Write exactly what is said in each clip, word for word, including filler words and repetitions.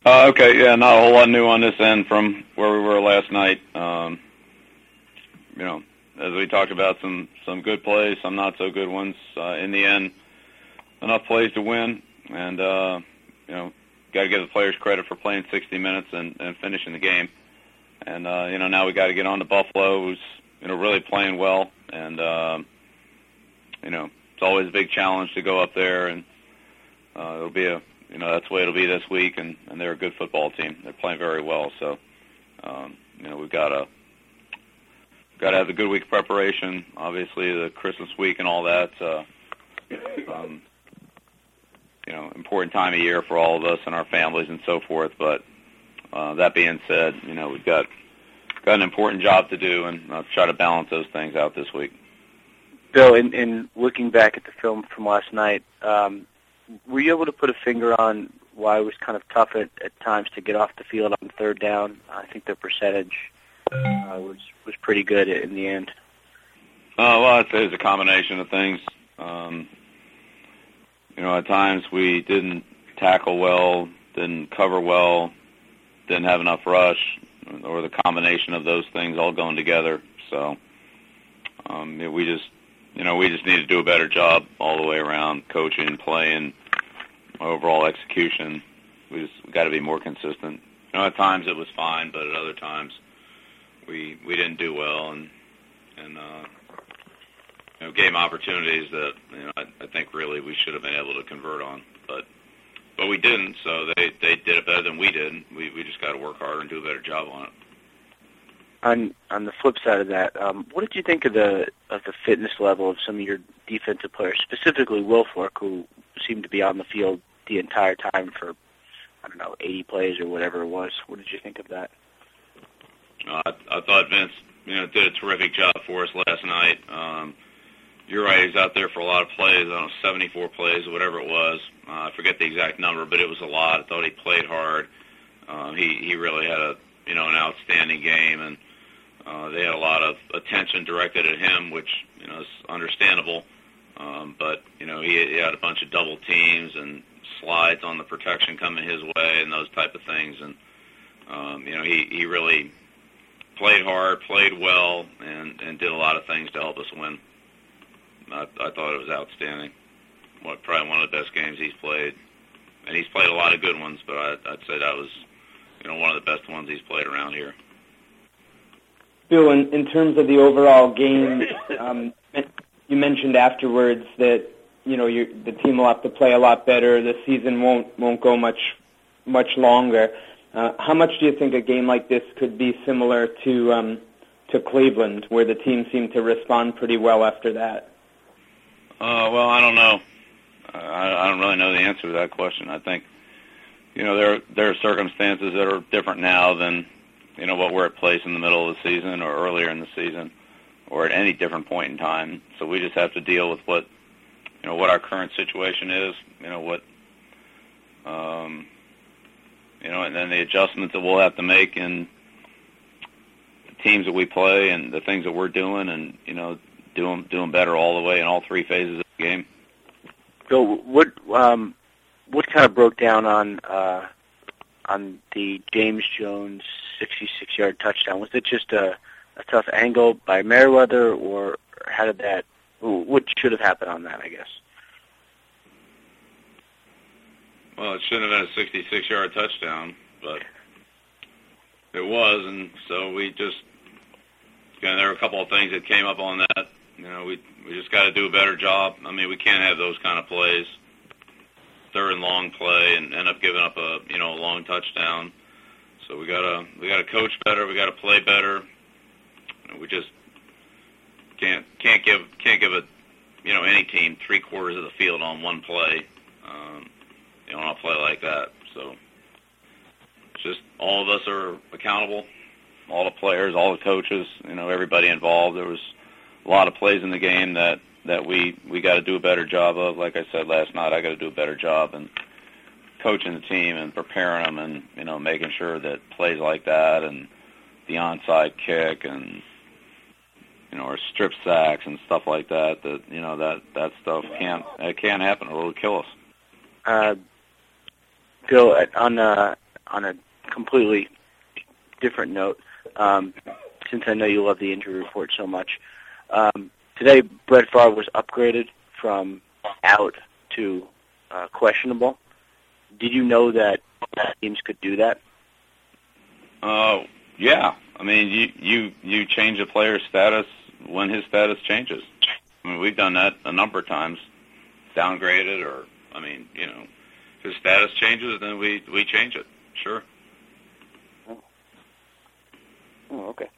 Uh, okay, yeah, not a whole lot new on this end from where we were last night. Um, you know, as we talked about, some some good plays, some not so good ones. Uh, in the end, enough plays to win, and uh, you know, got to give the players credit for playing sixty minutes and, and finishing the game. And uh, you know, now we got to get on to Buffalo, who's you know really playing well, and uh, you know, it's always a big challenge to go up there, and uh, it'll be a you know that's the way it'll be this week, and, and they're a good football team. They're playing very well, so um, you know we've got to got to have a good week of preparation. Obviously, the Christmas week and all that. Uh, um, you know, important time of year for all of us and our families and so forth. But uh, that being said, you know, we've got got an important job to do, and I'll try to balance those things out this week. Bill, in, in looking back at the film from last night, um, were you able to put a finger on why it was kind of tough at, at times to get off the field on third down? I think the percentage uh, was was pretty good in the end. Uh, well, I'd say it's a combination of things. Um, you know, at times we didn't tackle well, didn't cover well, didn't have enough rush, or the combination of those things all going together. So um, you know, we just, you know, we just need to do a better job all the way around, coaching, playing, overall execution. We just got to be more consistent. You know, at times it was fine, but at other times we we didn't do well, and and uh, you know, gave opportunities that you know I, I think really we should have been able to convert on, but but we didn't. So they they did it better than we did. We we just got to work harder and do a better job on it. On on the flip side of that, um, what did you think of the of the fitness level of some of your defensive players, specifically Wilfork, who seemed to be on the field the entire time for I don't know eighty plays or whatever it was? What did you think of that? Uh, I, I thought Vince, you know, did a terrific job for us last night. Um, you're right; he's out there for a lot of plays. I don't know, seventy-four plays or whatever it was. Uh, I forget the exact number, but it was a lot. I thought he played hard. Uh, he he really had a you know an outstanding game, and uh, they had a lot of attention directed at him, which you know is understandable. Um, but you know he, he had a bunch of double teams and slides on the protection coming his way, and those type of things. And um, you know he he really played hard, played well, and, and did a lot of things to help us win. I, I thought it was outstanding. What, probably one of the best games he's played. And he's played a lot of good ones, but I, I'd say that was, you know, one of the best ones he's played around here. Bill, in, in terms of the overall game, um, you mentioned afterwards that, you know, you, the team will have to play a lot better. The season won't won't go much much longer. Uh, how much do you think a game like this could be similar to um, to Cleveland, where the team seemed to respond pretty well after that? Uh, well, I don't know. I, I don't really know the answer to that question. I think, you know, there there are circumstances that are different now than, you know, what were at place in the middle of the season or earlier in the season or at any different point in time. So we just have to deal with what, you know, what our current situation is, you know, what, um, you know, and then the adjustments that we'll have to make in the teams that we play and the things that we're doing and, you know, doing doing better all the way in all three phases of the game. So what um, what kind of broke down on uh, on the James Jones sixty-six yard touchdown? Was it just a, a tough angle by Merriweather, or how did that? What should have happened on that, I guess? Well, it shouldn't have been a sixty-six yard touchdown, but it was, and so we just, you know, there were a couple of things that came up on that. You know, we we just got to do a better job. I mean, we can't have those kind of plays, third and long play, and end up giving up a you know a long touchdown. So we gotta we gotta coach better. We gotta play better. We just can't can't give can't give a you know any team three quarters of the field on one play. Um, You know, on a play like that. So it's just all of us are accountable, all the players, all the coaches, you know, everybody involved. There was a lot of plays in the game that, that we, we got to do a better job of. Like I said last night, I got to do a better job in coaching the team and preparing them and, you know, making sure that plays like that and the onside kick and, you know, or strip sacks and stuff like that, that, you know, that, that stuff can't, it can't happen or it'll kill us. Uh, Bill, on uh, on a completely different note, um, since I know you love the injury report so much. Um, today, Brett Favre was upgraded from out to uh, questionable. Did you know that teams could do that? Uh, yeah. I mean, you, you, you change a player's status when his status changes. I mean, we've done that a number of times, downgraded or, I mean, you know, if his status changes, then we, we change it. Sure. Oh, oh okay.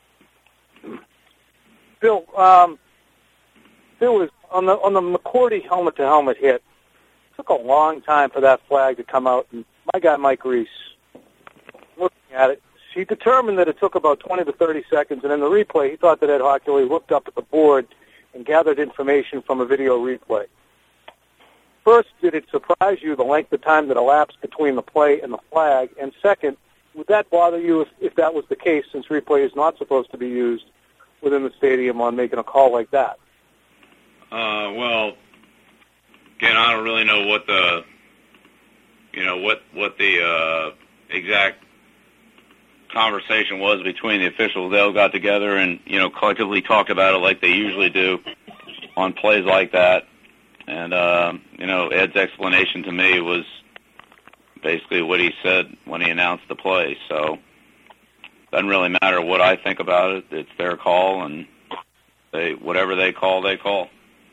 Bill, um, there was on the on the McCourty helmet to helmet hit. It took a long time for that flag to come out, and my guy Mike Reese, looking at it, he determined that it took about twenty to thirty seconds, and in the replay, he thought that Ed Hockley looked up at the board and gathered information from a video replay. First, did it surprise you the length of time that elapsed between the play and the flag? And second, would that bother you if, if that was the case, since replay is not supposed to be used within the stadium on making a call like that? Uh, well, again, I don't really know what the, you know, what what the uh, exact conversation was between the officials. They all got together and, you know, collectively talked about it like they usually do on plays like that. And, uh, you know, Ed's explanation to me was basically what he said when he announced the play. So it doesn't really matter what I think about it. It's their call, and they whatever they call, they call.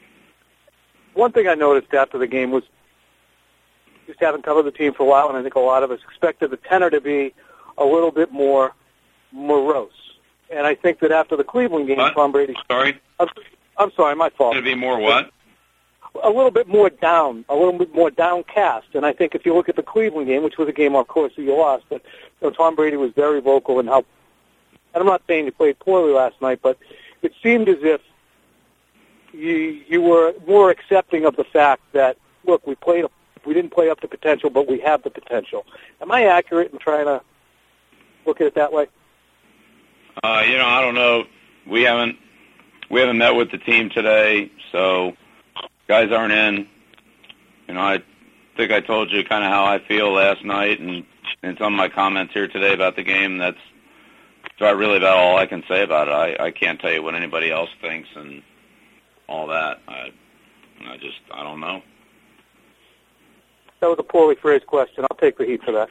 One thing I noticed after the game was, just having covered the team for a while, and I think a lot of us expected the tenor to be a little bit more morose. And I think that after the Cleveland game, what? Tom Brady... Sorry? I'm, I'm sorry, my fault. Going to be more what? A little bit more down, a little bit more downcast. And I think if you look at the Cleveland game, which was a game, of course, that you lost, but you know, Tom Brady was very vocal in how... And I'm not saying you played poorly last night, but it seemed as if you you were more accepting of the fact that, look, we played, we didn't play up to potential, but we have the potential. Am I accurate in trying to look at it that way? Uh, you know, I don't know. We haven't we haven't met with the team today, so guys aren't in. You know, I think I told you kind of how I feel last night, and, and some of my comments here today about the game. That's that's really about all I can say about it. I, I can't tell you what anybody else thinks and all that. I I just I don't know. That was a poorly phrased question. I'll take the heat for that.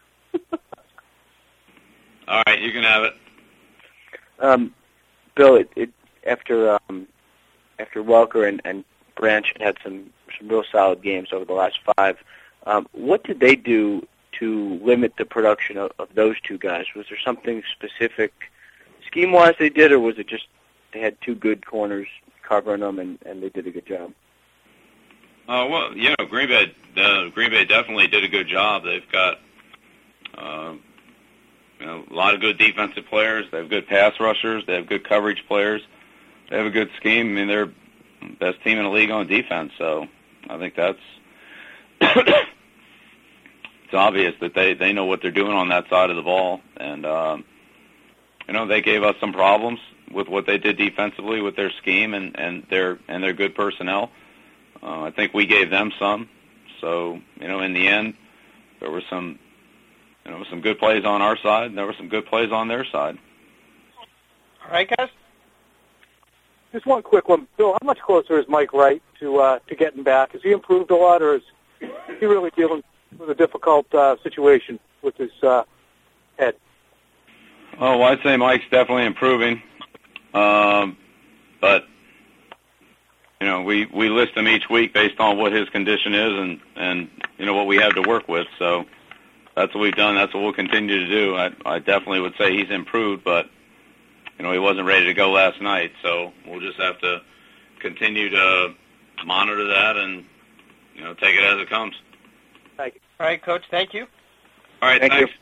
All right, you can have it. Um, Bill, it, it, after um, after Welker and, and Branch had some, some real solid games over the last five, um, what did they do to limit the production of, of those two guys? Was there something specific scheme-wise they did, or was it just they had two good corners covering them and, and they did a good job? Uh, well, you know, Green Bay, uh, Green Bay definitely did a good job. They've got uh, you know, a lot of good defensive players. They have good pass rushers. They have good coverage players. They have a good scheme. I mean, they're the best team in the league on defense. So I think that's it's obvious that they, they know what they're doing on that side of the ball. And, um, you know, they gave us some problems with what they did defensively with their scheme and, and their and their good personnel. Uh, I think we gave them some. So, you know, in the end, there were some, you know, some good plays on our side, and there were some good plays on their side. All right, guys. Just one quick one, Bill. How much closer is Mike Wright to uh, to getting back? Has he improved a lot, or is he really dealing with a difficult uh, situation with his uh, head? Oh, well, I'd say Mike's definitely improving, um, but. You know, we, we list him each week based on what his condition is and, and, you know, what we have to work with. So that's what we've done. That's what we'll continue to do. I, I definitely would say he's improved, but, you know, he wasn't ready to go last night. So we'll just have to continue to monitor that and, you know, take it as it comes. Thank you. All right, Coach, thank you. All right, thank thanks. you.